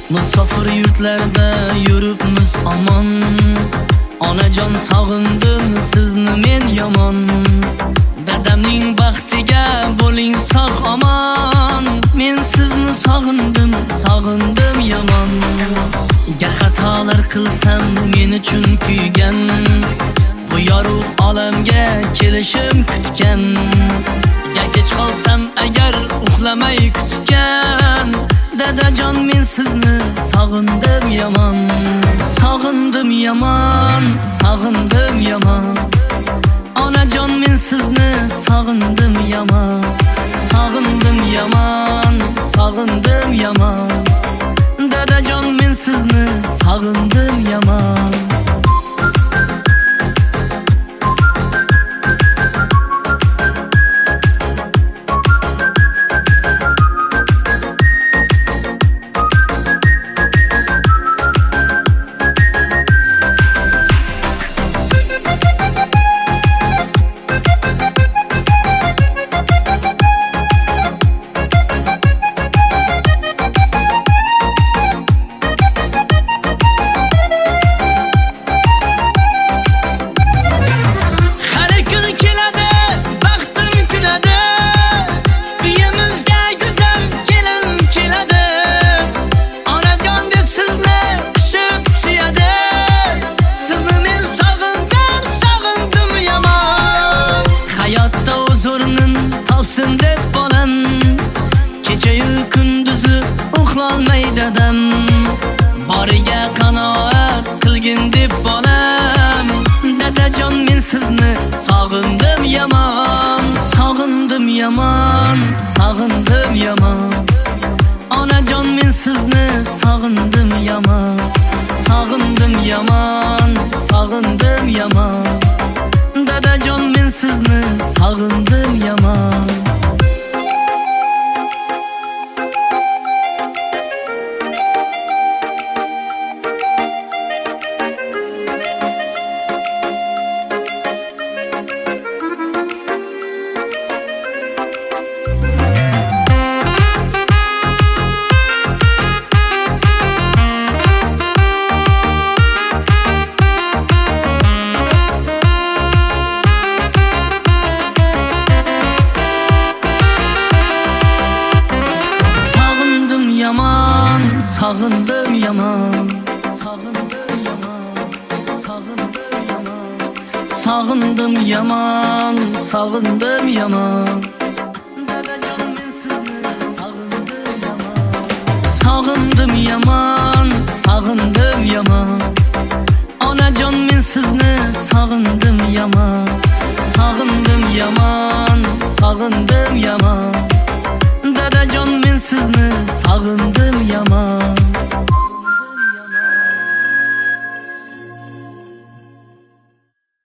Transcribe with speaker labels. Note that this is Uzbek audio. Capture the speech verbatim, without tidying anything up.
Speaker 1: Musafir yurtlarda yuribmiz omon. Onajon sog'indim sizni men yomon. Dadamning baxtiga bo'ling sog' omon. Men sizni sog'indim, sog'indim yomon. Gar xatolar qilsam men uchun kuygan, bu yorug' olamga kelishim kutgan. Gar kech qolsam agar uxlamay kutgan, dadajon men sizni sog'indim yomon. Sog'indim yomon, sog'indim yomon. Onajon men sizni sog'indim yomon. Sog'indim yomon, sog'indim yomon. Dadajon men sizni sog'indim yomon. Deb bolam kechayu kunduzi uxlolmay dadam, boriga qanoat qilgin deb bolam. Dadajon men sizni sog'indim yomon. Sog'indim yomon, sog'indim yomon. Onajon men sizni sog'indim yomon. Sog'indim yomon, sog'indim yomon. Dadajon men sizni sog'indim yomon. Sog'indim yomon, sog'indim yomon, sog'indim yomon. Sog'indim yomon, sog'indim yomon. Dadajon men sizni sog'indim yomon. Sog'indim yomon, sog'indim yomon. Onajon men sizni sog'indim yomon. Sog'indim yomon, sog'indim yomon.